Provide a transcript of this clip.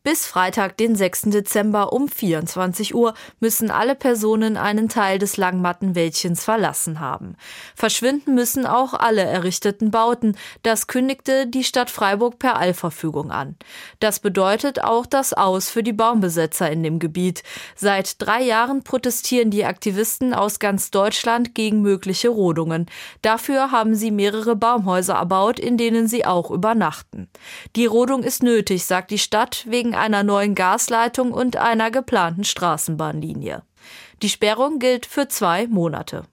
Bis Freitag, den 6. Dezember um 24 Uhr müssen alle Personen einen Teil des Langmattenwäldchens verlassen haben. Verschwinden müssen auch alle errichteten Bauten. Das kündigte die Stadt Freiburg per Eilverfügung an. Das bedeutet auch das Aus für die Baumbesetzer in dem Gebiet. Seit 3 Jahren protestieren die Aktivisten aus ganz Deutschland gegen mögliche Rodungen. Dafür haben sie mehrere Baumhäuser erbaut, in denen sie auch übernachten. Die Rodung ist nötig, sagt die Stadt, wegen einer neuen Gasleitung und einer geplanten Straßenbahnlinie. Die Sperrung gilt für 2 Monate.